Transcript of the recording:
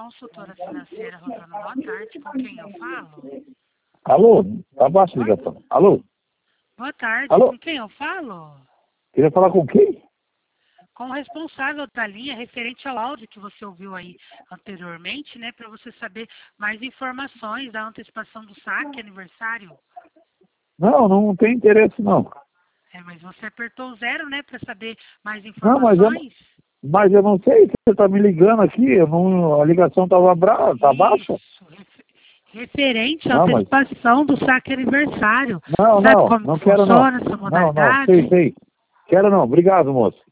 Consultora financeira Rosana, boa tarde. Com quem eu falo? Alô? Tá baixa a ligação. Alô? Boa tarde. Alô? Com quem eu falo? Queria falar com quem? Com o responsável da linha referente ao áudio que você ouviu aí anteriormente, né? Para você saber mais informações da antecipação do saque aniversário. Não tem interesse não. Mas você apertou o 0, né? Para saber mais Não, informações. mas eu não sei se você tá me ligando aqui, a ligação tava tá baixa. Isso. Referente à Não, mas antecipação do saque aniversário. não, Sabe como não que quero não. funciona essa Não, modalidade? sei. Quero não. Obrigado, moço.